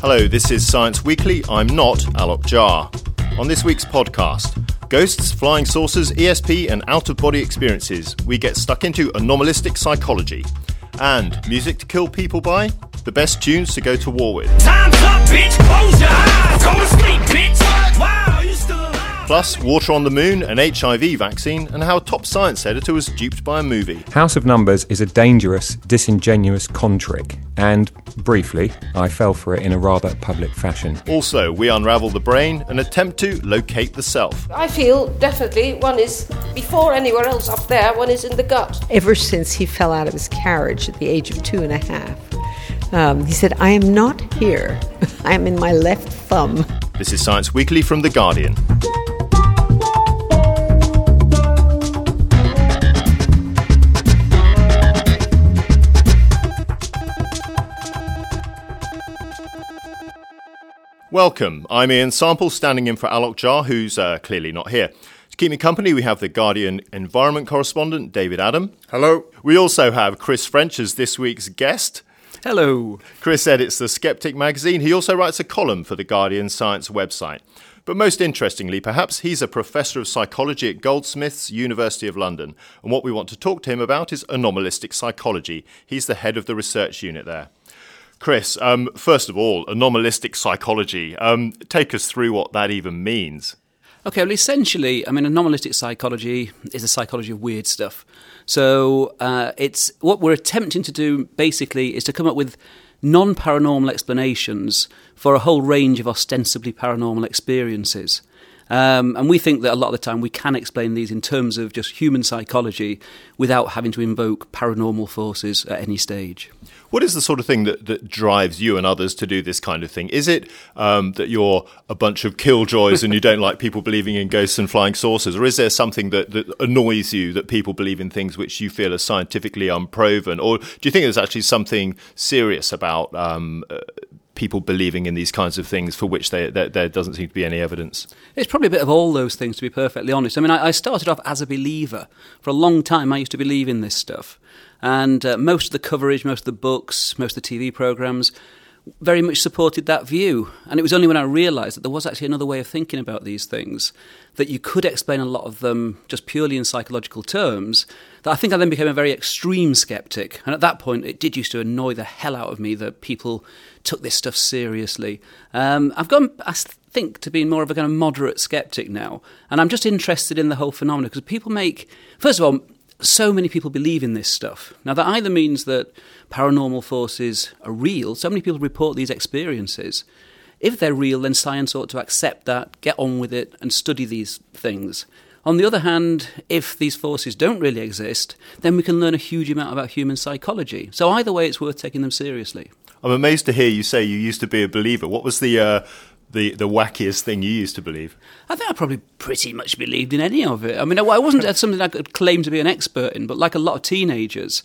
Hello, this is Science Weekly. I'm not Alok Jar. On this week's podcast, ghosts, flying saucers, ESP and out-of-body experiences. We get stuck into anomalistic psychology. And music to kill people by? The best tunes to go to war with. Time's up, bitch! Close your eyes! Go to sleep, bitch! Wow, you still alive? Plus, water on the moon, an HIV vaccine, and how a top science editor was duped by a movie. House of Numbers is a dangerous, disingenuous con trick, and, briefly, I fell for it in a rather public fashion. Also, we unravel the brain and attempt to locate the self. I feel definitely one is, before anywhere else up there, one is in the gut. Ever since he fell out of his carriage at the age of 2.5, he said, I am not here. I am in my left thumb. This is Science Weekly from The Guardian. Welcome, I'm Ian Sample, standing in for Alok Jar, who's clearly not here. To keep me company, we have the Guardian environment correspondent, David Adam. Hello. We also have Chris French as this week's guest. Hello. Chris edits The Skeptic magazine. He also writes a column for the Guardian Science website. But most interestingly, perhaps, he's a professor of psychology at Goldsmiths, University of London. And what we want to talk to him about is anomalistic psychology. He's the head of the research unit there. Chris, first of all, anomalistic psychology. Take us through what that even means. Okay, well, essentially, anomalistic psychology is the psychology of weird stuff. So it's what we're attempting to do, basically, is to come up with non-paranormal explanations for a whole range of ostensibly paranormal experiences. And we think that a lot of the time we can explain these in terms of just human psychology without having to invoke paranormal forces at any stage. What is the sort of thing that drives you and others to do this kind of thing? Is it that you're a bunch of killjoys and you don't like people believing in ghosts and flying saucers? Or is there something that annoys you, that people believe in things which you feel are scientifically unproven? Or do you think there's actually something serious about people believing in these kinds of things for which there doesn't seem to be any evidence? It's probably a bit of all those things, to be perfectly honest. I started off as a believer. For a long time, I used to believe in this stuff. And most of the coverage, most of the books, most of the TV programmes very much supported that view. And it was only when I realised that there was actually another way of thinking about these things, that you could explain a lot of them just purely in psychological terms, that I think I then became a very extreme sceptic. And at that point, it did used to annoy the hell out of me that people took this stuff seriously. I've gone, I think, to being more of a kind of moderate sceptic now. And I'm just interested in the whole phenomenon because people make, first of all, so many people believe in this stuff. Now, that either means that paranormal forces are real. So many people report these experiences. If they're real, then science ought to accept that, get on with it, and study these things. On the other hand, if these forces don't really exist, then we can learn a huge amount about human psychology. So either way, it's worth taking them seriously. I'm amazed to hear you say you used to be a believer. What was the wackiest thing you used to believe? I think I probably pretty much believed in any of it. I wasn't something I could claim to be an expert in, but like a lot of teenagers,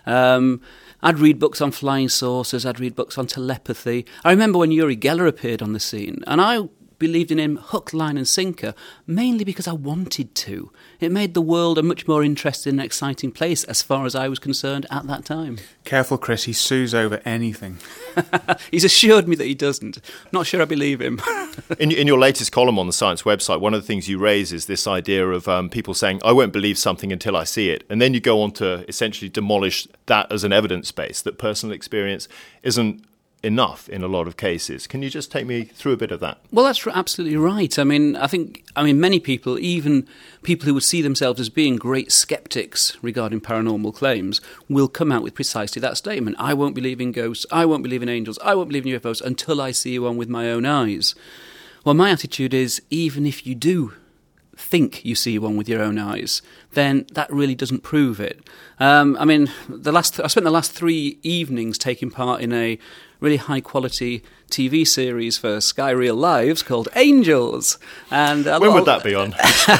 I'd read books on flying saucers, I'd read books on telepathy. I remember when Uri Geller appeared on the scene, and I believed in him hook, line and sinker, mainly because I wanted to. It made the world a much more interesting and exciting place as far as I was concerned at that time. Careful, Chris, he sues over anything. He's assured me that he doesn't. Not sure I believe him. In your latest column on the Science website, one of the things you raise is this idea of people saying, I won't believe something until I see it. And then you go on to essentially demolish that as an evidence base, that personal experience isn't enough in a lot of cases. Can you just take me through a bit of that? Well, that's absolutely right. I think many people, even people who would see themselves as being great skeptics regarding paranormal claims, will come out with precisely that statement. I won't believe in ghosts, I won't believe in angels, I won't believe in UFOs until I see one with my own eyes. Well, my attitude is, even if you do think you see one with your own eyes, then that really doesn't prove it. I spent the last 3 evenings taking part in a really high-quality TV series for Sky Real Lives called Angels. And when would that be on?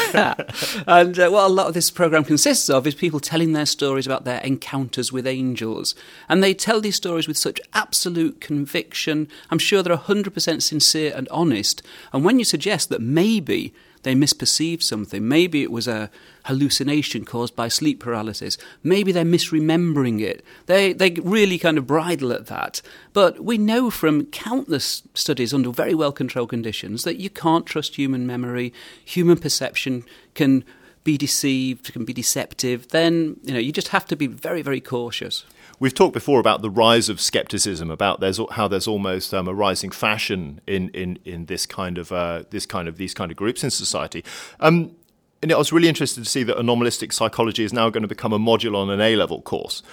And what a lot of this programme consists of is people telling their stories about their encounters with angels. And they tell these stories with such absolute conviction. I'm sure they're 100% sincere and honest. And when you suggest that maybe they misperceived something. Maybe it was a hallucination caused by sleep paralysis. Maybe they're misremembering it. They really kind of bridle at that. But we know from countless studies under very well-controlled conditions that you can't trust human memory. Human perception can be deceived, can be deceptive. Then, you just have to be very, very cautious. We've talked before about the rise of skepticism, about how there's almost a rising fashion in these kind of groups in society. And I was really interested to see that anomalistic psychology is now going to become a module on an A-level course.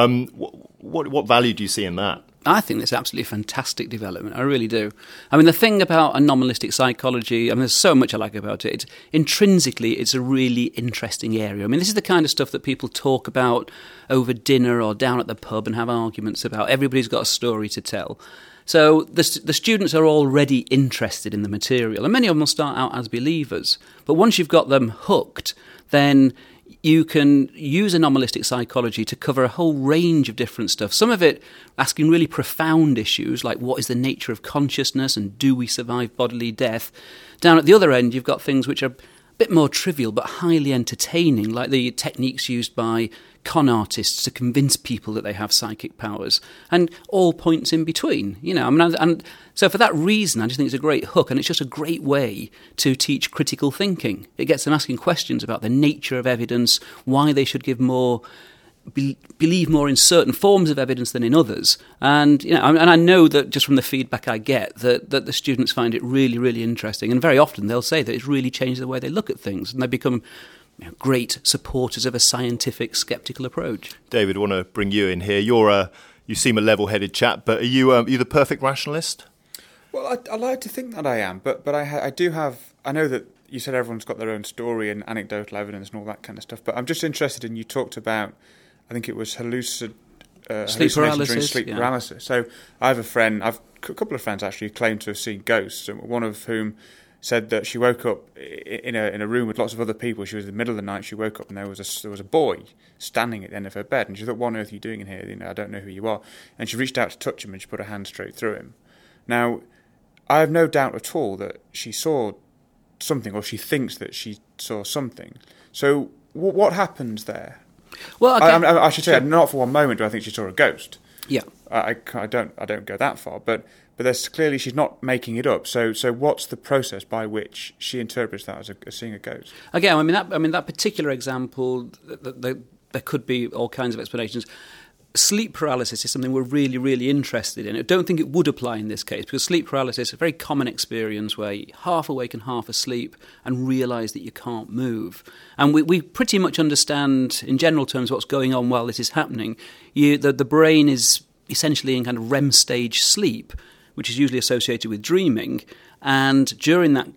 What value do you see in that? I think that's absolutely fantastic development. I really do. I mean, the thing about anomalistic psychology, there's so much I like about it. Intrinsically, it's a really interesting area. I mean, this is the kind of stuff that people talk about over dinner or down at the pub and have arguments about. Everybody's got a story to tell. So the students are already interested in the material, and many of them will start out as believers. But once you've got them hooked, then you can use anomalistic psychology to cover a whole range of different stuff. Some of it asking really profound issues like what is the nature of consciousness and do we survive bodily death. Down at the other end, you've got things which are a bit more trivial but highly entertaining, like the techniques used by con artists to convince people that they have psychic powers, and all points in between. And so for that reason, I just think it's a great hook, and it's just a great way to teach critical thinking. It gets them asking questions about the nature of evidence, why they should give believe more in certain forms of evidence than in others. And I know that just from the feedback I get that the students find it really, really interesting, and very often they'll say that it's really changed the way they look at things, and they become great supporters of a scientific, sceptical approach. David, I want to bring you in here. You seem a level-headed chap, but are you the perfect rationalist? Well, I like to think that I am, but I do have. I know that you said everyone's got their own story and anecdotal evidence and all that kind of stuff, but I'm just interested in, you talked about, I think it was sleep paralysis. Sleep yeah. paralysis. So I have a couple of friends actually who claim to have seen ghosts, and one of whom said that she woke up in a room with lots of other people. She was in the middle of the night. She woke up and there was a boy standing at the end of her bed, and she thought, "What on earth are you doing in here? I don't know who you are." And she reached out to touch him, and she put her hand straight through him. Now, I have no doubt at all that she saw something, or she thinks that she saw something. So, what happens there? Well, okay. I should say, not for one moment do I think she saw a ghost. Yeah, I don't go that far, but there's clearly she's not making it up. So what's the process by which she interprets that as seeing a ghost? Again, that particular example, there could be all kinds of explanations. Sleep paralysis is something we're really, really interested in. I don't think it would apply in this case, because sleep paralysis is a very common experience where you're half awake and half asleep and realise that you can't move. And we pretty much understand, in general terms, what's going on while this is happening. The brain is essentially in kind of REM stage sleep, which is usually associated with dreaming. And during that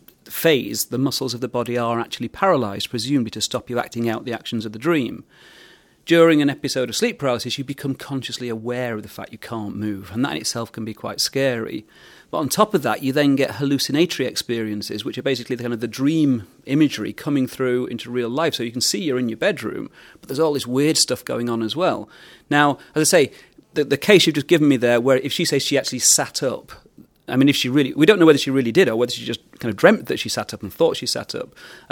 phase, the muscles of the body are actually paralysed, presumably to stop you acting out the actions of the dream. During an episode of sleep paralysis, you become consciously aware of the fact you can't move, and that in itself can be quite scary. But on top of that, you then get hallucinatory experiences, which are basically the dream imagery coming through into real life. So you can see you're in your bedroom, but there's all this weird stuff going on as well. Now, as I say, the case you've just given me there, where if she says she actually sat up, we don't know whether she really did or whether she just kind of dreamt that she sat up and thought she sat up.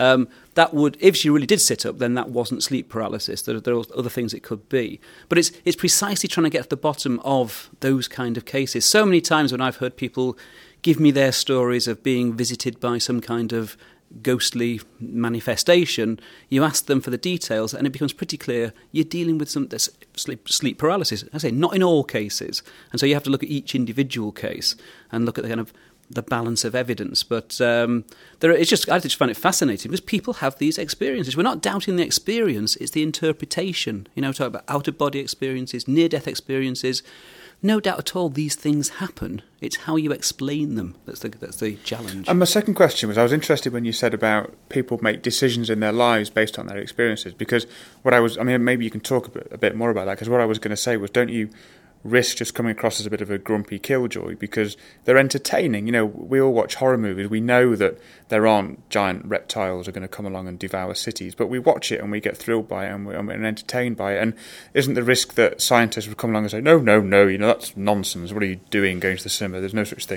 If she really did sit up, then that wasn't sleep paralysis. There are other things it could be. But it's precisely trying to get to the bottom of those kind of cases. So many times when I've heard people give me their stories of being visited by some kind of ghostly manifestation, you ask them for the details and it becomes pretty clear you're dealing with some sleep paralysis. I say not in all cases, and so you have to look at each individual case and look at the balance of evidence. But I just find it fascinating because people have these experiences. We're not doubting the experience, it's the interpretation. Talk about out-of-body experiences, near-death experiences. No doubt at all these things happen. It's how you explain them that's the challenge. And my second question was, I was interested when you said about people make decisions in their lives based on their experiences, because maybe you can talk a bit more about that, because what I was going to say was, don't you risk just coming across as a bit of a grumpy killjoy because they're entertaining? We all watch horror movies. We know that there aren't giant reptiles are going to come along and devour cities, but we watch it and we get thrilled by it and we're entertained by it. And isn't the risk that scientists would come along and say, no, that's nonsense. What are you doing going to the cinema? There's no such thing.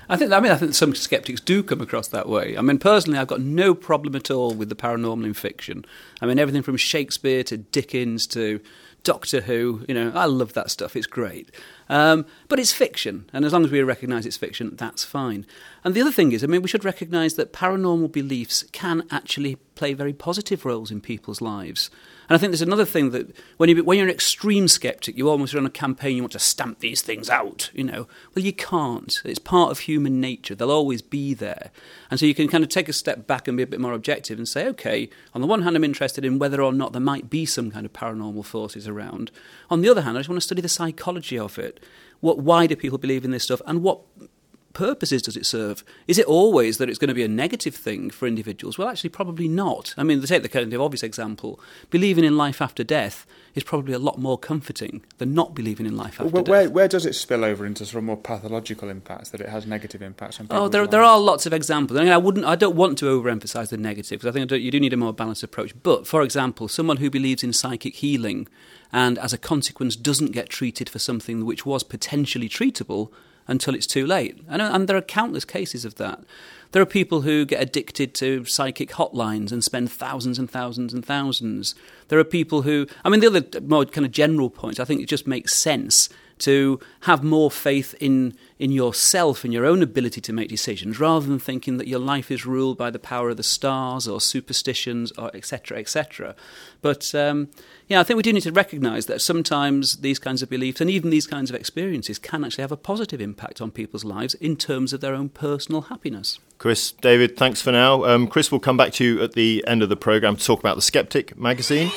I think some skeptics do come across that way. I mean, personally, I've got no problem at all with the paranormal in fiction. I mean, everything from Shakespeare to Dickens to Doctor Who, I love that stuff. It's great. But it's fiction, and as long as we recognise it's fiction, that's fine. And the other thing is, we should recognise that paranormal beliefs can actually play very positive roles in people's lives. And I think there's another thing that when you're an extreme skeptic, you almost run a campaign, you want to stamp these things out, Well, you can't. It's part of human nature. They'll always be there. And so you can kind of take a step back and be a bit more objective and say, okay, on the one hand, I'm interested in whether or not there might be some kind of paranormal forces around. On the other hand, I just want to study the psychology of it. Why do people believe in this stuff, and what purposes does it serve? Is it always that it's going to be a negative thing for individuals? Well, actually, probably not. I mean, to take the kind of obvious example, believing in life after death is probably a lot more comforting than not believing in life after death. Where does it spill over into sort of more pathological impacts, that it has negative impacts on people? There are lots of examples. I don't want to overemphasise the negative, because I think you do need a more balanced approach. But, for example, someone who believes in psychic healing and as a consequence doesn't get treated for something which was potentially treatable until it's too late. And there are countless cases of that. There are people who get addicted to psychic hotlines and spend thousands and thousands and thousands. There are people who... the other more kind of general point, I think it just makes sense to have more faith in yourself and your own ability to make decisions, rather than thinking that your life is ruled by the power of the stars or superstitions or etc., etc. But I think we do need to recognise that sometimes these kinds of beliefs and even these kinds of experiences can actually have a positive impact on people's lives in terms of their own personal happiness. Chris, David, thanks for now. Chris, we'll come back to you at the end of the programme to talk about The Skeptic magazine.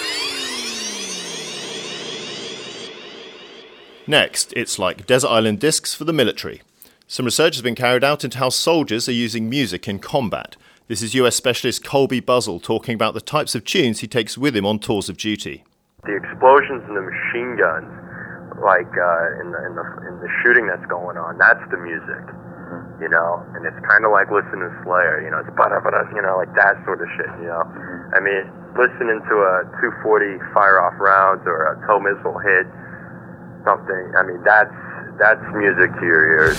Next, it's like desert island discs for the military. Some research has been carried out into how soldiers are using music in combat. This is US Specialist Colby Buzzell talking about the types of tunes he takes with him on tours of duty. The explosions and the machine guns, like in the shooting that's going on, that's the music, and it's kind of like listening to Slayer, it's bada-bada, like that sort of shit, listening to a 240 fire-off rounds or a tow missile hit, something, that's music to your ears.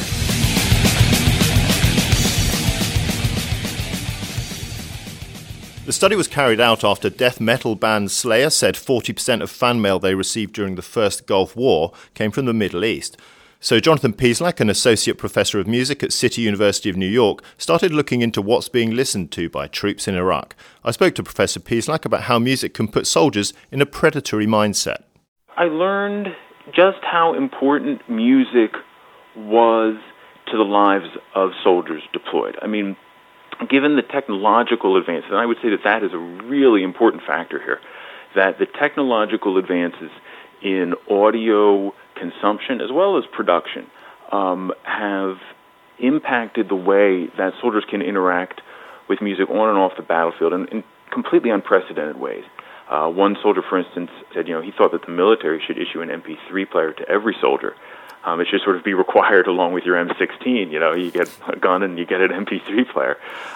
The study was carried out after death metal band Slayer said 40% of fan mail they received during the First Gulf War came from the Middle East. So Jonathan Pieslak, an associate professor of music at City University of New York, started looking into what's being listened to by troops in Iraq. I spoke to Professor Pieslak about how music can put soldiers in a predatory mindset. I learned just how important music was to the lives of soldiers deployed. Given the technological advances, and I would say that is a really important factor here, that the technological advances in audio consumption as well as production have impacted the way that soldiers can interact with music on and off the battlefield in completely unprecedented ways. One soldier, for instance, said, he thought that the military should issue an MP3 player to every soldier. It should sort of be required along with your M16. You get a gun and you get an MP3 player.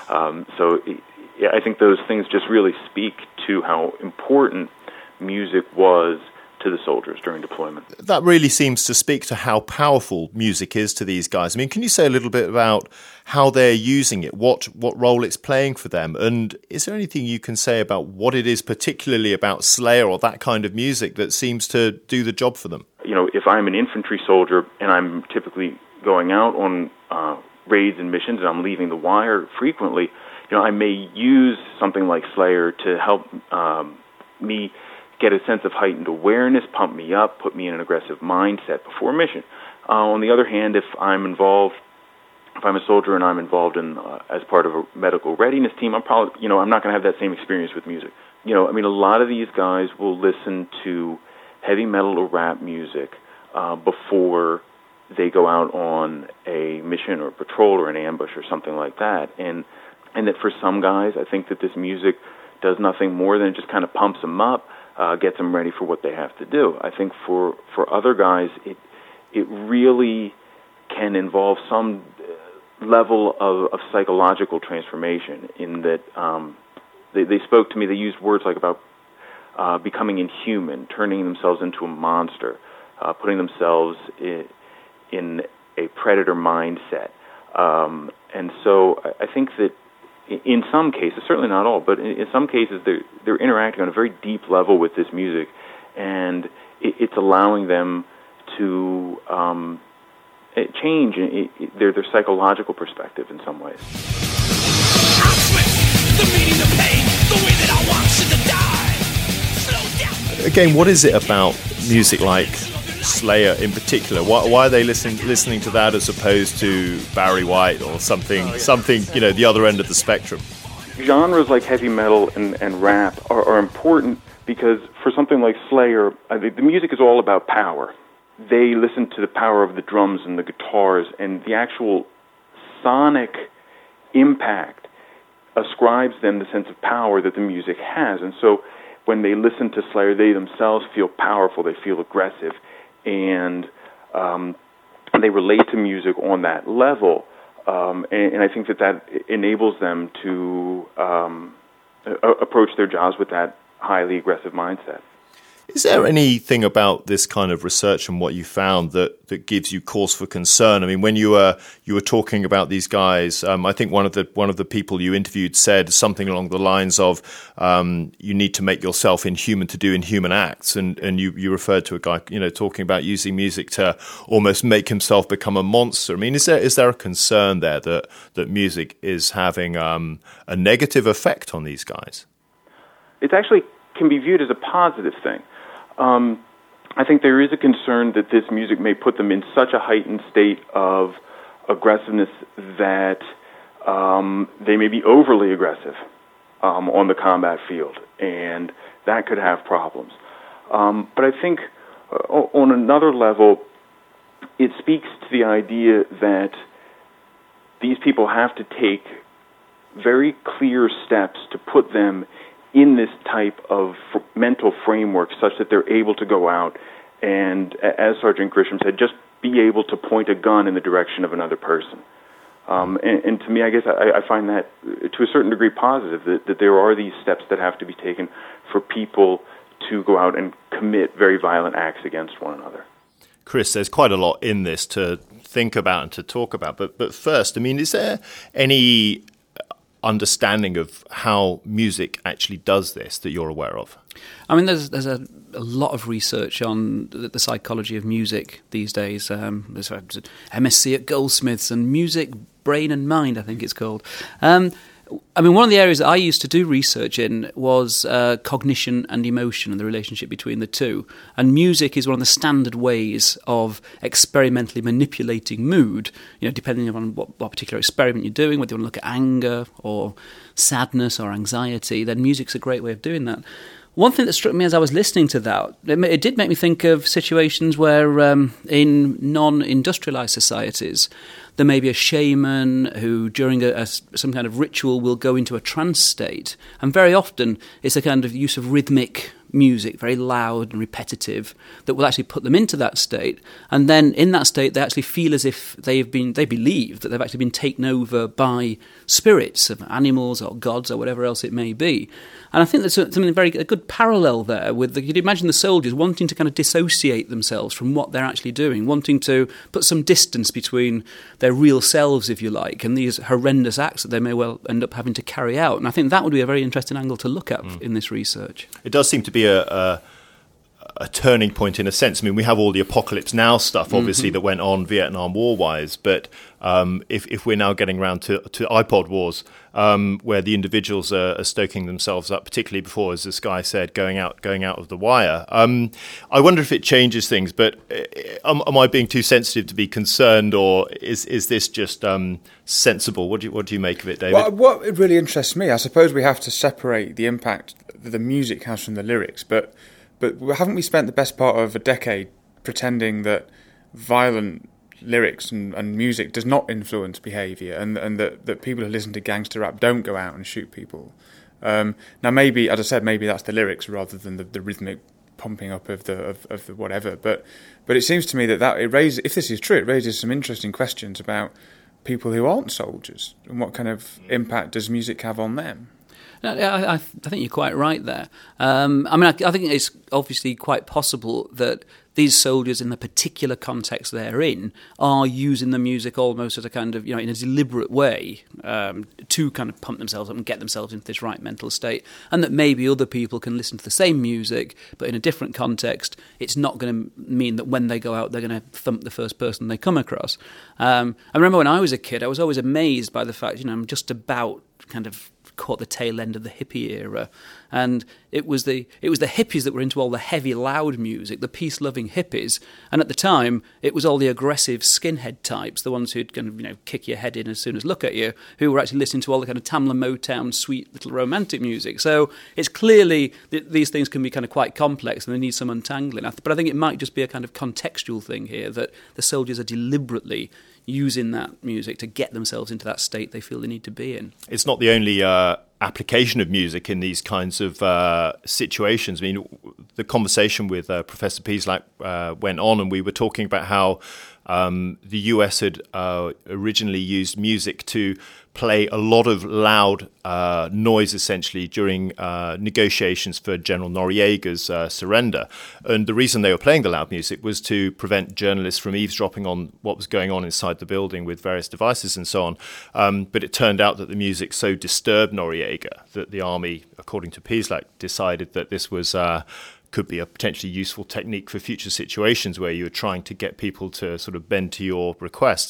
I think those things just really speak to how important music was to the soldiers during deployment. That really seems to speak to how powerful music is to these guys. Can you say a little bit about how they're using it, what role it's playing for them? And is there anything you can say about what it is particularly about Slayer or that kind of music that seems to do the job for them? If I'm an infantry soldier and I'm typically going out on raids and missions and I'm leaving the wire frequently, I may use something like Slayer to help me get a sense of heightened awareness, pump me up, put me in an aggressive mindset before a mission. On the other hand, if I'm a soldier and I'm involved in as part of a medical readiness team, I'm probably, I'm not going to have that same experience with music. A lot of these guys will listen to heavy metal or rap music before they go out on a mission or a patrol or an ambush or something like that. And that for some guys, I think that this music does nothing more than just kind of pumps them up, gets them ready for what they have to do. I think for other guys, it really can involve some level of psychological transformation in that they spoke to me, they used words like about becoming inhuman, turning themselves into a monster, putting themselves in a predator mindset. And so I think that in some cases, certainly not all, but in some cases, they're interacting on a very deep level with this music, and it's allowing them to change their psychological perspective in some ways. Again, what is it about music like Slayer in particular? Why are they listening to that as opposed to Barry White or something, the other end of the spectrum? Genres like heavy metal and rap are important because for something like Slayer, the music is all about power. They listen to the power of the drums and the guitars, and the actual sonic impact ascribes them the sense of power that the music has. And so when they listen to Slayer, they themselves feel powerful, they feel aggressive, and they relate to music on that level. And I think that enables them to approach their jobs with that highly aggressive mindset. Is there anything about this kind of research and what you found that gives you cause for concern? I mean, when you were talking about these guys, I think one of the people you interviewed said something along the lines of you need to make yourself inhuman to do inhuman acts, and you referred to a guy talking about using music to almost make himself become a monster. I mean, is there a concern there that music is having a negative effect on these guys? It actually can be viewed as a positive thing. I think there is a concern that this music may put them in such a heightened state of aggressiveness that they may be overly aggressive on the combat field, and that could have problems. But I think on another level, it speaks to the idea that these people have to take very clear steps to put them in this type of mental framework such that they're able to go out and, as Sergeant Grisham said, just be able to point a gun in the direction of another person. And to me, I guess I find that to a certain degree positive, that there are these steps that have to be taken for people to go out and commit very violent acts against one another. Chris, there's quite a lot in this to think about and to talk about. But first, I mean, is there any understanding of how music actually does this that you're aware of? I mean, there's a lot of research on the psychology of music these days. There's MSc at Goldsmiths and Music, Brain and Mind, I think it's called. I mean, one of the areas that I used to do research in was cognition and emotion and the relationship between the two. And music is one of the standard ways of experimentally manipulating mood, depending on what particular experiment you're doing, whether you want to look at anger or sadness or anxiety, then music's a great way of doing that. One thing that struck me as I was listening to that, it did make me think of situations where in non-industrialized societies, there may be a shaman who, during some kind of ritual, will go into a trance state. And very often, it's a kind of use of rhythmic music, very loud and repetitive, that will actually put them into that state. And then in that state, they actually feel as if they believe that they've actually been taken over by spirits of animals or gods or whatever else it may be. And I think there's something a good parallel there with you'd imagine the soldiers wanting to kind of dissociate themselves from what they're actually doing, wanting to put some distance between their real selves, if you like, and these horrendous acts that they may well end up having to carry out. And I think that would be a very interesting angle to look at in this research. It does seem to be a turning point in a sense. I mean, we have all the Apocalypse Now stuff, obviously, that went on Vietnam War-wise, but if we're now getting around to iPod Wars, where the individuals are stoking themselves up, particularly before, as this guy said, going out of the wire. I wonder if it changes things, but am I being too sensitive to be concerned, or is this just sensible? What do you make of it, David? Well, what really interests me, I suppose we have to separate the impact that the music has from the lyrics, but haven't we spent the best part of a decade pretending that violent lyrics and music does not influence behaviour, and that people who listen to gangster rap don't go out and shoot people? Now, maybe, as I said, maybe that's the lyrics rather than the rhythmic pumping up of the whatever. But it seems to me that it raises, if this is true, it raises some interesting questions about people who aren't soldiers and what kind of impact does music have on them. I think you're quite right there. I think it's obviously quite possible that these soldiers, in the particular context they're in, are using the music almost as a kind of, in a deliberate way to kind of pump themselves up and get themselves into this right mental state. And that maybe other people can listen to the same music, but in a different context, it's not going to mean that when they go out, they're going to thump the first person they come across. I remember when I was a kid, I was always amazed by the fact, I'm just about kind of caught the tail end of the hippie era, and it was the hippies that were into all the heavy, loud music, the peace-loving hippies, and at the time it was all the aggressive skinhead types, the ones who'd kind of kick your head in as soon as look at you, who were actually listening to all the kind of Tamla Motown, sweet little romantic music. So it's clearly that these things can be kind of quite complex and they need some untangling. But I think it might just be a kind of contextual thing here, that the soldiers are deliberately using that music to get themselves into that state they feel they need to be in. It's not the only application of music in these kinds of situations. I mean, the conversation with Professor Pieslak went on, and we were talking about how the US had originally used music to play a lot of loud noise, essentially, during negotiations for General Noriega's surrender. And the reason they were playing the loud music was to prevent journalists from eavesdropping on what was going on inside the building with various devices and so on. But it turned out that the music so disturbed Noriega that the army, according to Pieslak, decided that this was could be a potentially useful technique for future situations where you're trying to get people to sort of bend to your requests.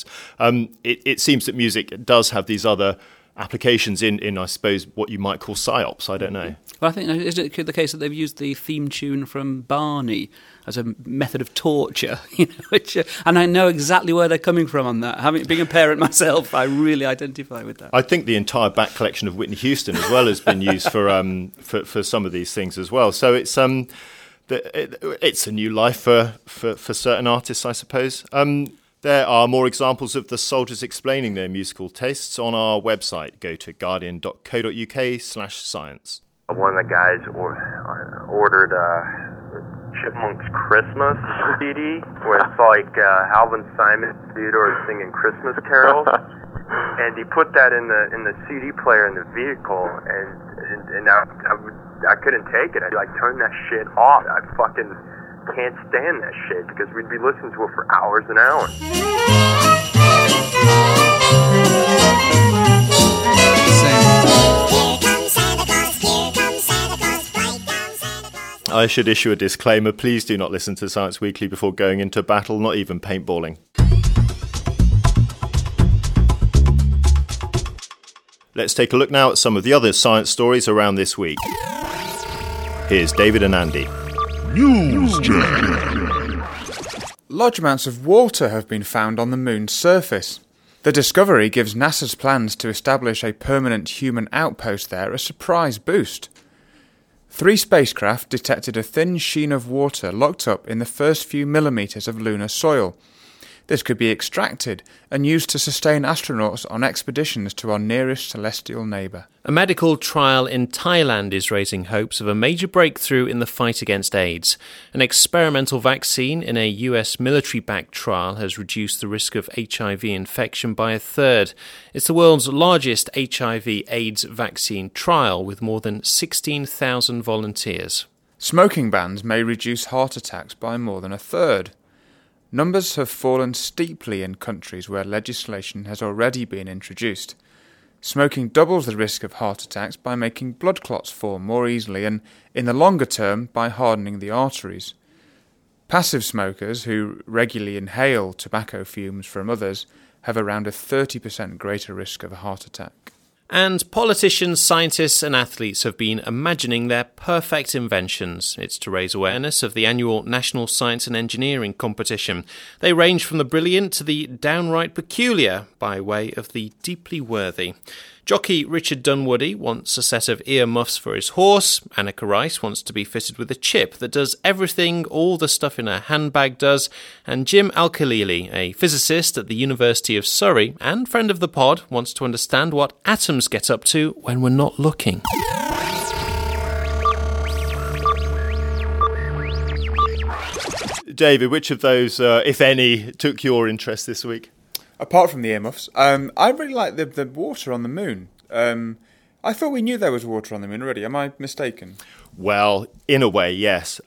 It seems that music does have these other applications in, I suppose, what you might call psyops. I don't know. Well, I think, is it the case that they've used the theme tune from Barney as a method of torture? And I know exactly where they're coming from on that. Being a parent myself, I really identify with that. I think the entire back collection of Whitney Houston as well has been used for some of these things as well. So it's a new life for certain artists, I suppose. There are more examples of the soldiers explaining their musical tastes on our website. Go to guardian.co.uk/science. One of the guys ordered Chipmunks Christmas CD, where it's like Alvin Simon Theodore singing Christmas carols, and he put that in the CD player in the vehicle, and I couldn't take it. I'd turn that shit off. I fucking can't stand that shit because we'd be listening to it for hours and hours. I should issue a disclaimer. Please do not listen to Science Weekly before going into battle, not even paintballing. Let's take a look now at some of the other science stories around this week. Here's David and Andy. News Jam. Large amounts of water have been found on the moon's surface. The discovery gives NASA's plans to establish a permanent human outpost there a surprise boost. 3 spacecraft detected a thin sheen of water locked up in the first few millimetres of lunar soil. This could be extracted and used to sustain astronauts on expeditions to our nearest celestial neighbour. A medical trial in Thailand is raising hopes of a major breakthrough in the fight against AIDS. An experimental vaccine in a US military-backed trial has reduced the risk of HIV infection by 1/3. It's the world's largest HIV/AIDS vaccine trial with more than 16,000 volunteers. Smoking bans may reduce heart attacks by more than 1/3. Numbers have fallen steeply in countries where legislation has already been introduced. Smoking doubles the risk of heart attacks by making blood clots form more easily and, in the longer term, by hardening the arteries. Passive smokers who regularly inhale tobacco fumes from others have around a 30% greater risk of a heart attack. And politicians, scientists and athletes have been imagining their perfect inventions. It's to raise awareness of the annual National Science and Engineering competition. They range from the brilliant to the downright peculiar by way of the deeply worthy. Jockey Richard Dunwoody wants a set of ear muffs for his horse. Annika Rice wants to be fitted with a chip that does everything all the stuff in her handbag does. And Jim Al-Khalili, a physicist at the University of Surrey and friend of the pod, wants to understand what atoms get up to when we're not looking. David, which of those, if any, took your interest this week? Apart from the earmuffs, I really like the water on the moon. I I thought we knew there was water on the moon already. Am I mistaken? Well, in a way, yes.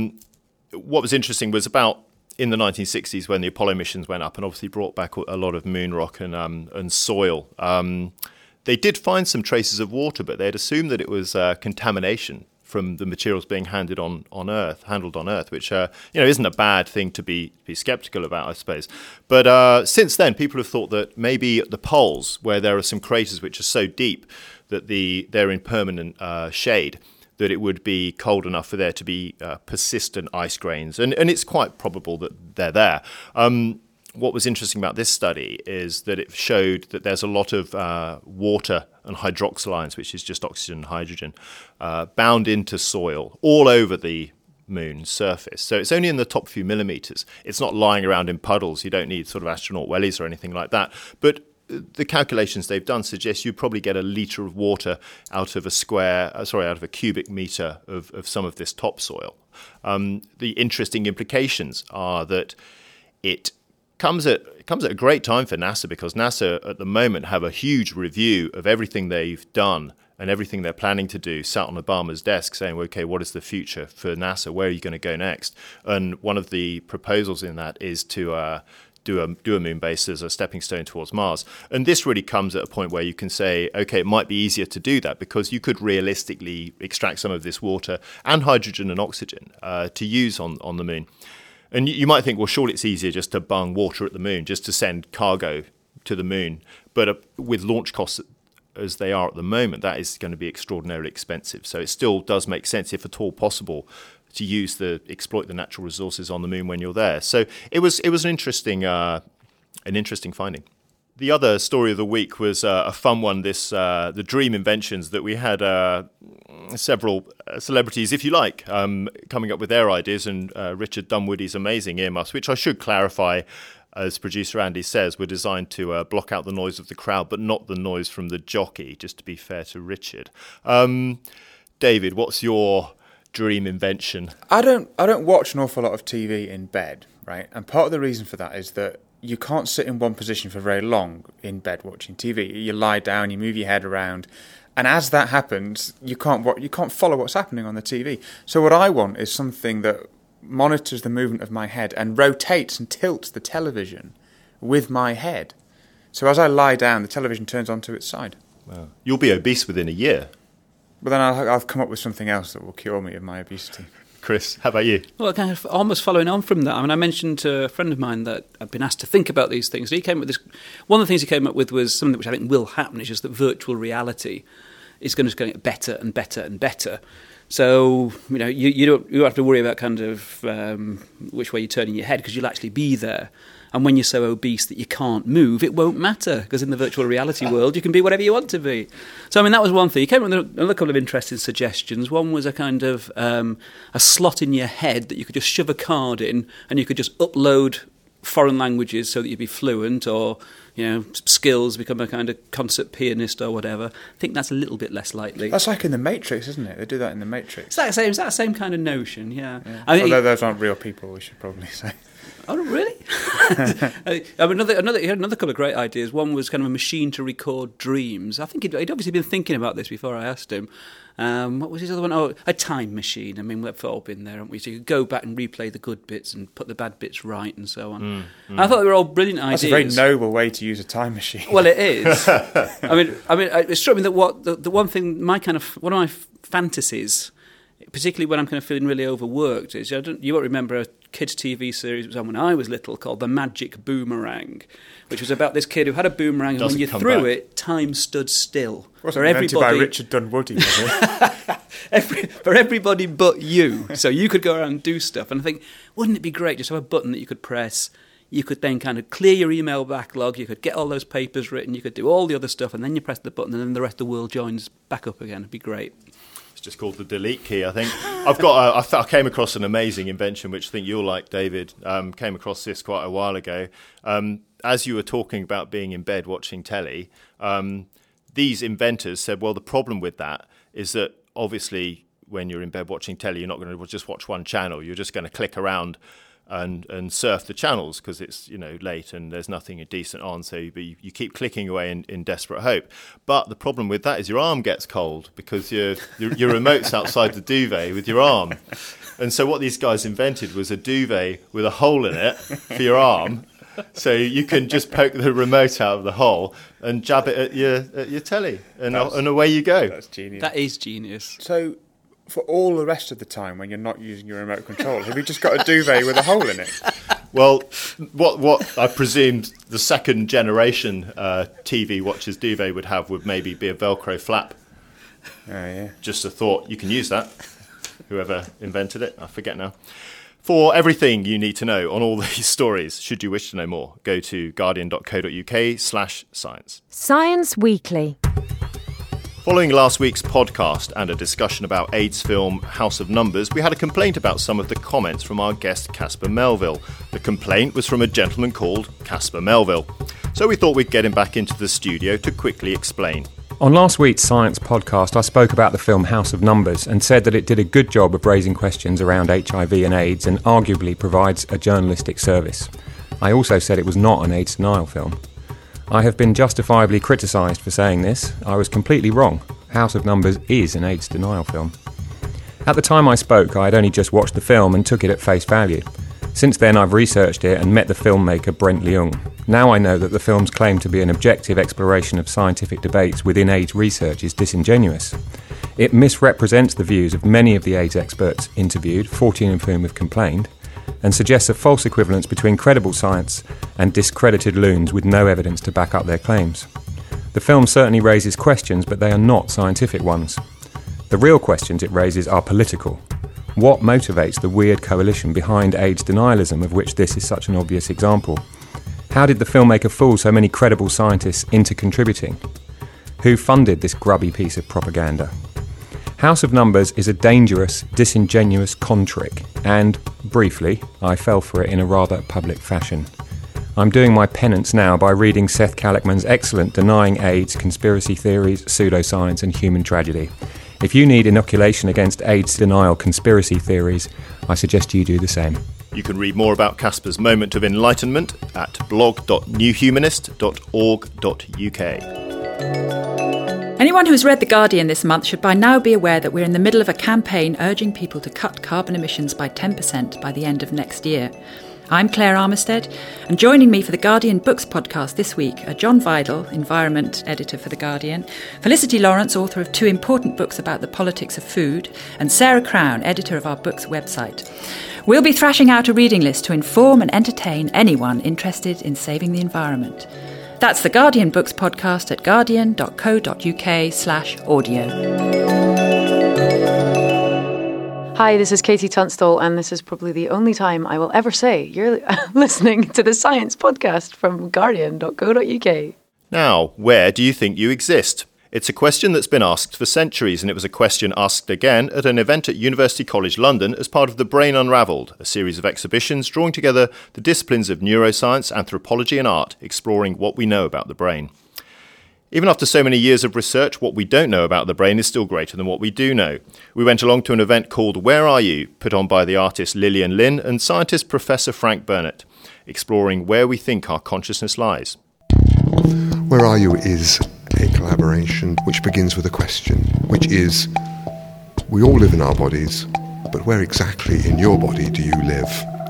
What was interesting was about in the 1960s when the Apollo missions went up and obviously brought back a lot of moon rock and soil. They did find some traces of water, but they had assumed that it was contamination from the materials being handled on Earth, which isn't a bad thing to be skeptical about, I suppose. But since then, people have thought that maybe at the poles, where there are some craters which are so deep that they're in permanent shade, that it would be cold enough for there to be persistent ice grains, and it's quite probable that they're there. What was interesting about this study is that it showed that there's a lot of water and hydroxyl ions, which is just oxygen and hydrogen, bound into soil all over the moon's surface. So it's only in the top few millimeters. It's not lying around in puddles. You don't need sort of astronaut wellies or anything like that. But the calculations they've done suggest you probably get a litre of water out of a cubic metre of some of this topsoil. The interesting implications are that it comes at a great time for NASA, because NASA at the moment have a huge review of everything they've done and everything they're planning to do sat on Obama's desk saying, okay, what is the future for NASA? Where are you going to go next? And one of the proposals in that is to do a moon base as a stepping stone towards Mars. And this really comes at a point where you can say, okay, it might be easier to do that because you could realistically extract some of this water and hydrogen and oxygen to use on the moon. And you might think, well, surely it's easier just to bung water at the moon, just to send cargo to the moon. But with launch costs as they are at the moment, that is going to be extraordinarily expensive. So it still does make sense, if at all possible, to exploit the natural resources on the moon when you're there. So it was an interesting finding. The other story of the week was a fun one. The dream inventions that we had several celebrities, if you like, coming up with their ideas, and Richard Dunwoody's amazing earmuffs, which I should clarify, as producer Andy says, were designed to block out the noise of the crowd, but not the noise from the jockey, just to be fair to Richard. David, what's your dream invention? I don't watch an awful lot of TV in bed, right? And part of the reason for that is that you can't sit in one position for very long in bed watching TV. You lie down, you move your head around, and as that happens, you can't follow what's happening on the TV. So what I want is something that monitors the movement of my head and rotates and tilts the television with my head. So as I lie down, the television turns onto its side. Wow. You'll be obese within a year. But then I'll come up with something else that will cure me of my obesity. Chris, how about you? Well, kind of almost following on from that, I mean, I mentioned to a friend of mine that I'd been asked to think about these things. So he came up with this. One of the things he came up with was something which I think will happen, is just that virtual reality is going to get better and better and better. So, you don't have to worry about kind of which way you're turning your head, because you'll actually be there. And when you're so obese that you can't move, it won't matter, because in the virtual reality world, you can be whatever you want to be. So, I mean, that was one thing. He came up with another couple of interesting suggestions. One was a kind of a slot in your head that you could just shove a card in, and you could just upload foreign languages so that you'd be fluent, or skills, become a kind of concert pianist or whatever. I think that's a little bit less likely. That's like in The Matrix, isn't it? They do that in The Matrix. Is that the same kind of notion? Yeah. I mean, although those aren't real people, we should probably say. Oh, really? He had another couple of great ideas. One was kind of a machine to record dreams. I think he'd obviously been thinking about this before I asked him. What was his other one? Oh, a time machine. I mean, we've all been there, haven't we? So you could go back and replay the good bits and put the bad bits right and so on. I thought they were all brilliant ideas. That's a very noble way to use a time machine. Well, it is. I mean, it struck me that the one thing, one of my fantasies, particularly when I'm kind of feeling really overworked, is you won't remember a kids' TV series that was on when I was little called The Magic Boomerang, which was about this kid who had a boomerang, and when you threw it, time stood still. Wasn't invented by Richard Dunwoody, was it? For everybody but you. So you could go around and do stuff. And I think, wouldn't it be great just to have a button that you could press? You could then kind of clear your email backlog, you could get all those papers written, you could do all the other stuff, and then you press the button, and then the rest of the world joins back up again. It'd be great. It's just called the delete key, I think. I came across an amazing invention, which I think you'll like, David. Came across this quite a while ago. As you were talking about being in bed watching telly, these inventors said, well, the problem with that is that obviously when you're in bed watching telly, you're not going to just watch one channel. You're just going to click around and surf the channels because it's late and there's nothing decent on, so you keep clicking away in desperate hope. But the problem with that is your arm gets cold because your remote's outside the duvet with your arm. And so what these guys invented was a duvet with a hole in it for your arm, so you can just poke the remote out of the hole and jab it at your telly, and away you go. That's genius. That is genius. So, for all the rest of the time when you're not using your remote control, have you just got a duvet with a hole in it? Well, what I presumed the second generation TV watcher's duvet would maybe be a Velcro flap. Oh, yeah. Just a thought. You can use that. Whoever invented it, I forget now. For everything you need to know on all these stories, should you wish to know more, go to guardian.co.uk/science. Science Weekly. Following last week's podcast and a discussion about AIDS film House of Numbers, we had a complaint about some of the comments from our guest Caspar Melville. The complaint was from a gentleman called Caspar Melville. So we thought we'd get him back into the studio to quickly explain. On last week's Science podcast, I spoke about the film House of Numbers and said that it did a good job of raising questions around HIV and AIDS and arguably provides a journalistic service. I also said it was not an AIDS denial film. I have been justifiably criticised for saying this. I was completely wrong. House of Numbers is an AIDS denial film. At the time I spoke, I had only just watched the film and took it at face value. Since then, I've researched it and met the filmmaker Brent Leung. Now I know that the film's claim to be an objective exploration of scientific debates within AIDS research is disingenuous. It misrepresents the views of many of the AIDS experts interviewed, 14 of whom have complained, and suggests a false equivalence between credible science and discredited loons with no evidence to back up their claims. The film certainly raises questions, but they are not scientific ones. The real questions it raises are political. What motivates the weird coalition behind AIDS denialism, of which this is such an obvious example? How did the filmmaker fool so many credible scientists into contributing? Who funded this grubby piece of propaganda? House of Numbers is a dangerous, disingenuous con trick, and, briefly, I fell for it in a rather public fashion. I'm doing my penance now by reading Seth Kalichman's excellent Denying AIDS, Conspiracy Theories, Pseudoscience and Human Tragedy. If you need inoculation against AIDS denial conspiracy theories, I suggest you do the same. You can read more about Caspar's moment of enlightenment at blog.newhumanist.org.uk. Anyone who's read The Guardian this month should by now be aware that we're in the middle of a campaign urging people to cut carbon emissions by 10% by the end of next year. I'm Claire Armistead, and joining me for the Guardian Books podcast this week are John Vidal, Environment Editor for The Guardian, Felicity Lawrence, author of 2 important books about the politics of food, and Sarah Crown, editor of our books website. We'll be thrashing out a reading list to inform and entertain anyone interested in saving the environment. That's the Guardian Books podcast at guardian.co.uk/audio. Hi, this is Katie Tunstall, and this is probably the only time I will ever say you're listening to the Science Podcast from guardian.co.uk. Now, where do you think you exist? It's a question that's been asked for centuries, and it was a question asked again at an event at University College London as part of The Brain Unravelled, a series of exhibitions drawing together the disciplines of neuroscience, anthropology and art, exploring what we know about the brain. Even after so many years of research, what we don't know about the brain is still greater than what we do know. We went along to an event called Where Are You?, put on by the artist Lillian Lin and scientist Professor Frank Burnett, exploring where we think our consciousness lies. Where Are You is a collaboration which begins with a question, which is, we all live in our bodies, but where exactly in your body do you live?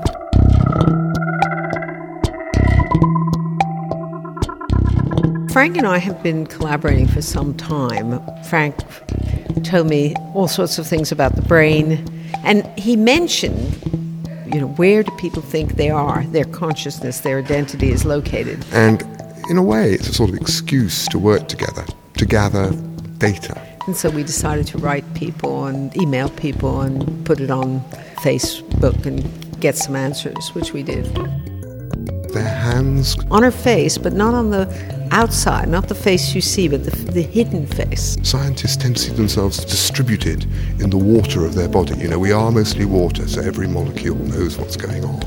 Frank and I have been collaborating for some time. Frank told me all sorts of things about the brain, and he mentioned, where do people think they are, their consciousness, their identity is located. And in a way, it's a sort of excuse to work together, to gather data. And so we decided to write people and email people and put it on Facebook and get some answers, which we did. Their hands on her face, but not on the outside, not the face you see, but the hidden face. Scientists tend to see themselves distributed in the water of their body. We are mostly water, so every molecule knows what's going on.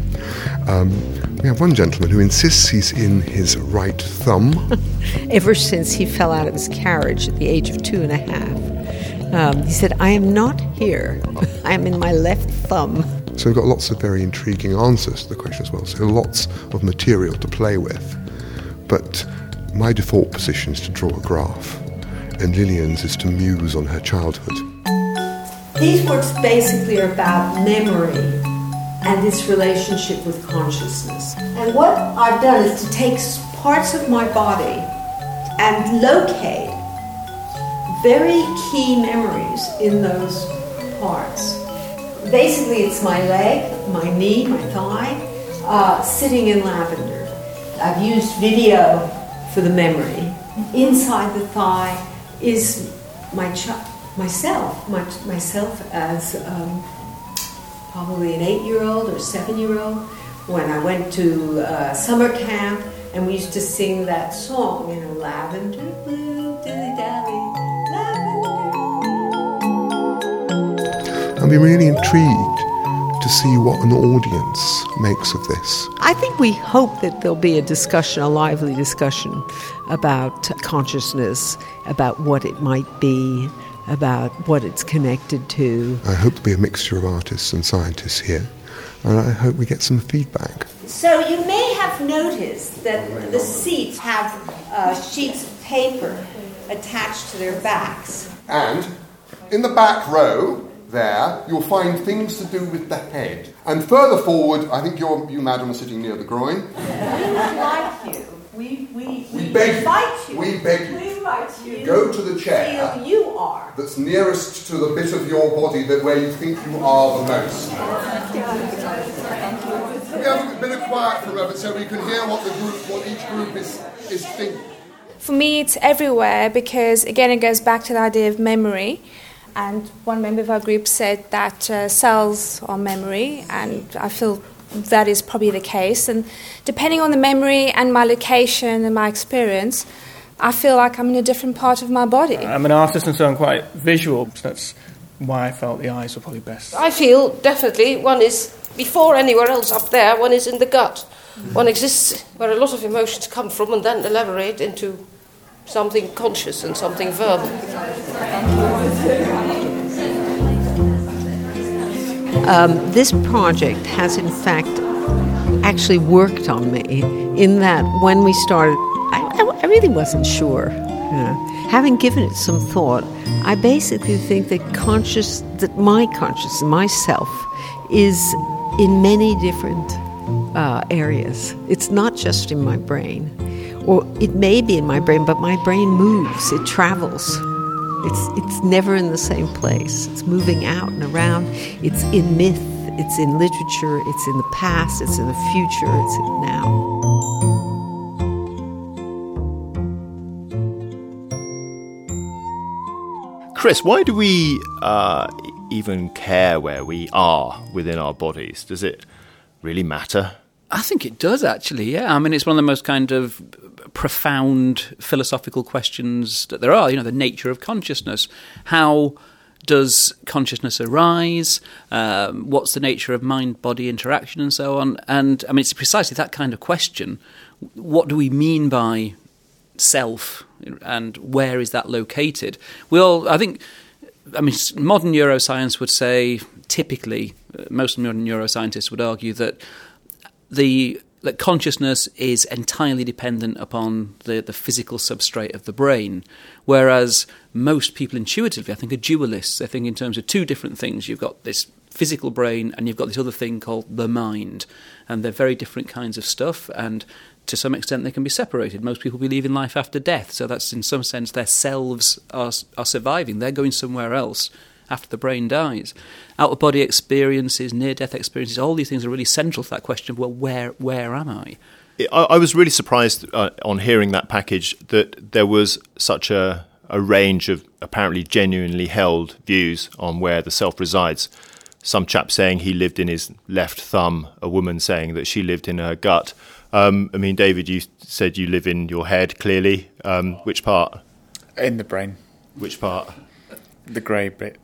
We have one gentleman who insists he's in his right thumb. Ever since he fell out of his carriage at the age of 2.5, he said, I am not here. I am in my left thumb. So we've got lots of very intriguing answers to the question as well. So lots of material to play with. But my default position is to draw a graph, and Lillian's is to muse on her childhood. These works basically are about memory and its relationship with consciousness. And what I've done is to take parts of my body and locate very key memories in those parts. Basically, it's my leg, my knee, my thigh, sitting in lavender. I've used video for the memory. Inside the thigh is myself as probably an 8-year-old or 7-year-old, when I went to summer camp and we used to sing that song, lavender blue, dilly-dally, lavender. I'd be really intrigued to see what an audience makes of this. I think we hope that there'll be a lively discussion about consciousness, about what it might be, about what it's connected to. I hope there'll be a mixture of artists and scientists here, and I hope we get some feedback. So you may have noticed that the seats have sheets of paper attached to their backs. And in the back row there, you'll find things to do with the head. And further forward, I think you, madam, are sitting near the groin. We would like you. We invite you. We beg you. We invite you. Go to the chair. Feel you are. That's nearest to the bit of your body where you think you are the most. We have a bit of quiet for a moment so we can hear what each group is thinking. For me, it's everywhere because, again, it goes back to the idea of memory. And one member of our group said that cells are memory, and I feel that is probably the case. And depending on the memory and my location and my experience, I feel like I'm in a different part of my body. I'm an artist, and so I'm quite visual. So that's why I felt the eyes were probably best. I feel definitely one is before anywhere else up there, one is in the gut. One exists where a lot of emotions come from and then elaborate into something conscious and something verbal. This project has, in fact, actually worked on me in that when we started, I really wasn't sure. Having given it some thought, I basically think that my consciousness, myself, is in many different areas. It's not just in my brain. Or it may be in my brain, but my brain moves, it travels. It's never in the same place. It's moving out and around. It's in myth, it's in literature, it's in the past, it's in the future, it's in now. Chris, why do we even care where we are within our bodies? Does it really matter? I think it does, actually, yeah. I mean, it's one of the most kind of profound philosophical questions that there are, the nature of consciousness. How does consciousness arise? What's the nature of mind-body interaction and so on? And, I mean, it's precisely that kind of question. What do we mean by self, and where is that located? Modern neuroscience would say, typically, most modern neuroscientists would argue that that consciousness is entirely dependent upon the physical substrate of the brain, whereas most people intuitively, I think, are dualists. They think in terms of two different things. You've got this physical brain and you've got this other thing called the mind, and they're very different kinds of stuff, and to some extent they can be separated. Most people believe in life after death, so that's in some sense their selves are surviving. They're going somewhere else after the brain dies. Out-of-body experiences, near-death experiences, all these things are really central to that question of, well, where am I? I was really surprised on hearing that package that there was such a range of apparently genuinely held views on where the self resides. Some chap saying he lived in his left thumb, a woman saying that she lived in her gut. David, you said you live in your head, clearly. Which part? In the brain. Which part? The grey bit.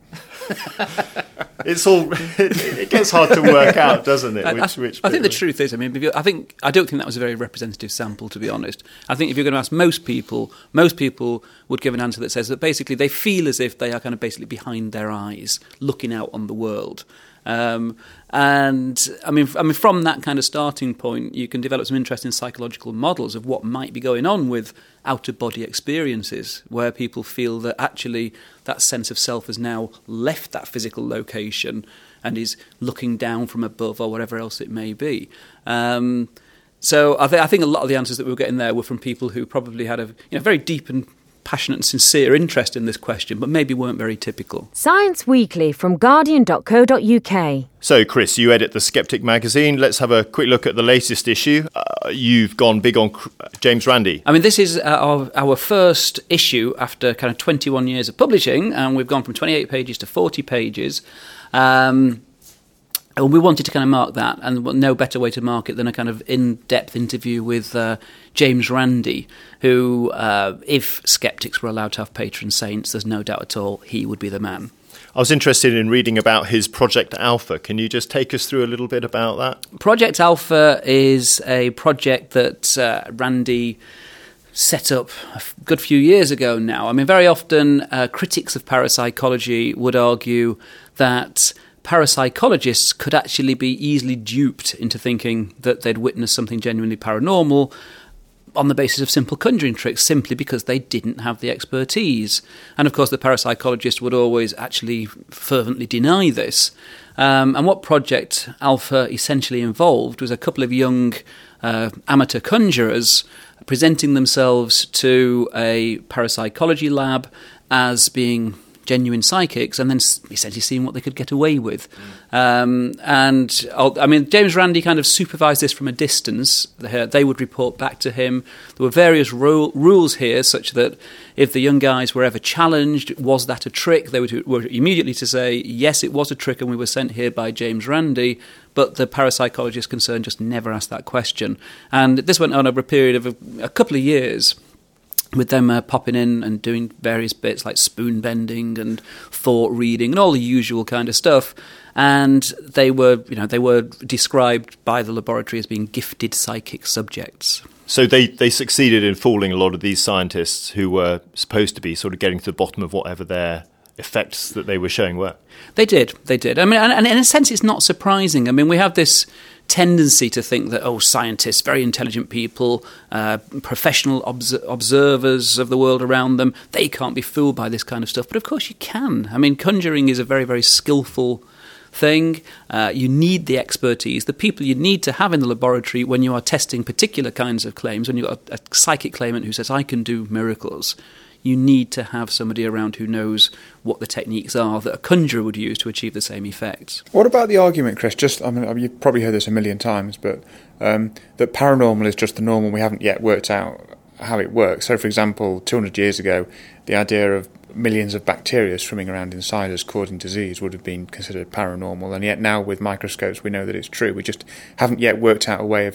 It gets hard to work out, doesn't it? I think the truth is, I don't think that was a very representative sample, to be honest. I think if you're going to ask most people would give an answer that says that basically they feel as if they are kind of basically behind their eyes, looking out on the world. And I mean, from that kind of starting point, you can develop some interesting psychological models of what might be going on with out-of-body experiences, where people feel that actually that sense of self has now left that physical location and is looking down from above or whatever else it may be. So I think a lot of the answers that we were getting there were from people who probably had a very deep and passionate and sincere interest in this question, but maybe weren't very typical. Science Weekly from Guardian.co.uk. So, Chris, you edit The Skeptic magazine. Let's have a quick look at the latest issue. You've gone big on James Randi. I mean, this is our first issue after kind of 21 years of publishing, and we've gone from 28 pages to 40 pages. And we wanted to kind of mark that, and no better way to mark it than a kind of in-depth interview with James Randi, who, if skeptics were allowed to have patron saints, there's no doubt at all he would be the man. I was interested in reading about his Project Alpha. Can you just take us through a little bit about that? Project Alpha is a project that Randi set up a good few years ago now. I mean, very often critics of parapsychology would argue that parapsychologists could actually be easily duped into thinking that they'd witnessed something genuinely paranormal on the basis of simple conjuring tricks, simply because they didn't have the expertise. And of course the parapsychologist would always actually fervently deny this. And what Project Alpha essentially involved was a couple of young amateur conjurers presenting themselves to a parapsychology lab as being genuine psychics, and then essentially seeing what they could get away with. And I mean, James Randi kind of supervised this from a distance. They would report back to him. There were various rules here, such that if the young guys were ever challenged, was that a trick, they were immediately to say, yes, it was a trick, and we were sent here by James Randi. But the parapsychologist concerned just never asked that question. And this went on over a period of a couple of years, with them popping in and doing various bits like spoon bending and thought reading and all the usual kind of stuff. And they were described by the laboratory as being gifted psychic subjects. So they succeeded in fooling a lot of these scientists who were supposed to be sort of getting to the bottom of whatever their effects that they were showing were. They did. I mean, and in a sense, it's not surprising. I mean, we have this tendency to think that, scientists, very intelligent people, professional observers of the world around them, they can't be fooled by this kind of stuff. But of course you can. I mean, conjuring is a very, very skillful thing. You need the expertise, the people you need to have in the laboratory when you are testing particular kinds of claims. When you've got a psychic claimant who says, I can do miracles, you need to have somebody around who knows what the techniques are that a conjurer would use to achieve the same effects. What about the argument, Chris, you've probably heard this a million times, but that paranormal is just the normal, we haven't yet worked out how it works. So, for example, 200 years ago, the idea of millions of bacteria swimming around inside us causing disease would have been considered paranormal, and yet now with microscopes we know that it's true. We just haven't yet worked out a way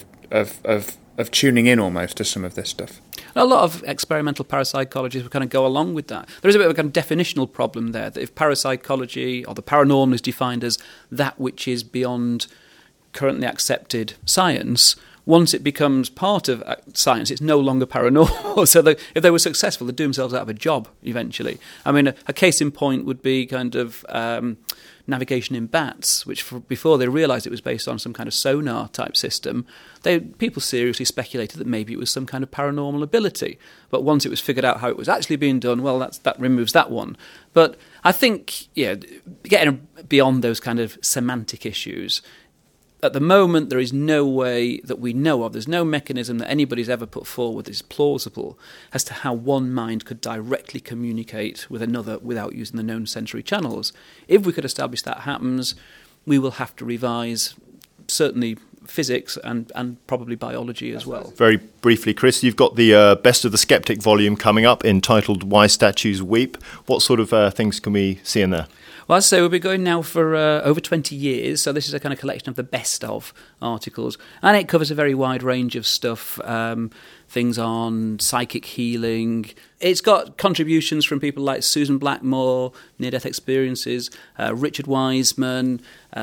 of tuning in almost to some of this stuff. A lot of experimental parapsychologists would kind of go along with that. There is a bit of a kind of definitional problem there, that if parapsychology or the paranormal is defined as that which is beyond currently accepted science, once it becomes part of science, it's no longer paranormal. So if they were successful, they'd do themselves out of a job eventually. I mean, a case in point would be kind of navigation in bats, which before they realised it was based on some kind of sonar type system, people seriously speculated that maybe it was some kind of paranormal ability. But once it was figured out how it was actually being done, well, that removes that one. But I think, getting beyond those kind of semantic issues, at the moment, there is no way that we know of, there's no mechanism that anybody's ever put forward that is plausible as to how one mind could directly communicate with another without using the known sensory channels. If we could establish that happens, we will have to revise certainly physics and probably biology as well. Very briefly, Chris, you've got the Best of the Skeptic volume coming up entitled Why Statues Weep. What sort of things can we see in there? Well, as I say, we'll be going now for over 20 years, so this is a kind of collection of the best of articles, and it covers a very wide range of stuff, things on psychic healing. It's got contributions from people like Susan Blackmore, near-death experiences, Richard Wiseman,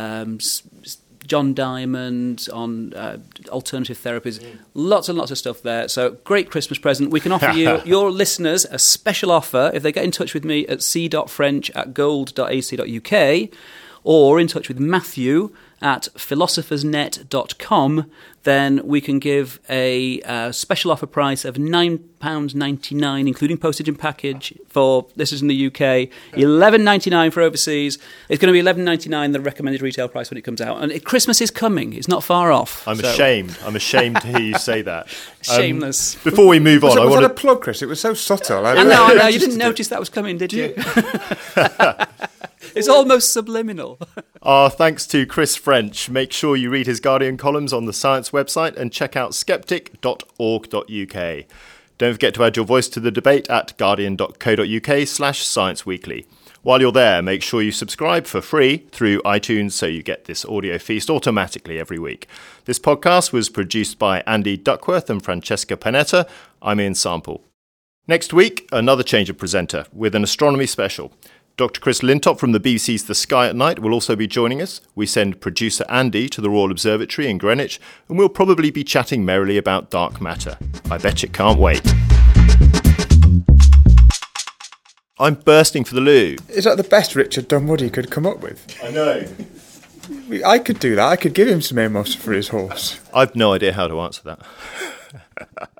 John Diamond on alternative therapies. Lots and lots of stuff there. So great Christmas present. We can offer you, your listeners, a special offer if they get in touch with me at c.french@gold.ac.uk, or in touch with Matthew at philosophersnet.com, then we can give a special offer price of £9.99, including postage and package for listeners in the UK, $11.99 for overseas. It's going to be $11.99, the recommended retail price when it comes out. And Christmas is coming. It's not far off. I'm ashamed. I'm ashamed to hear you say that. Shameless. Before we move on, was that a plug, Chris? It was so subtle. I know. You didn't notice that was coming, did you? It's almost subliminal. Our thanks to Chris French. Make sure you read his Guardian columns on the Science website and check out skeptic.org.uk. Don't forget to add your voice to the debate at guardian.co.uk/scienceweekly. While you're there, make sure you subscribe for free through iTunes so you get this audio feast automatically every week. This podcast was produced by Andy Duckworth and Francesca Panetta. I'm Ian Sample. Next week, another change of presenter with an astronomy special. Dr. Chris Lintop from the BBC's The Sky at Night will also be joining us. We send producer Andy to the Royal Observatory in Greenwich, and we'll probably be chatting merrily about dark matter. I bet you can't wait. I'm bursting for the loo. Is that the best Richard Dunwoody could come up with? I know. I could do that. I could give him some earmuffs for his horse. I've no idea how to answer that.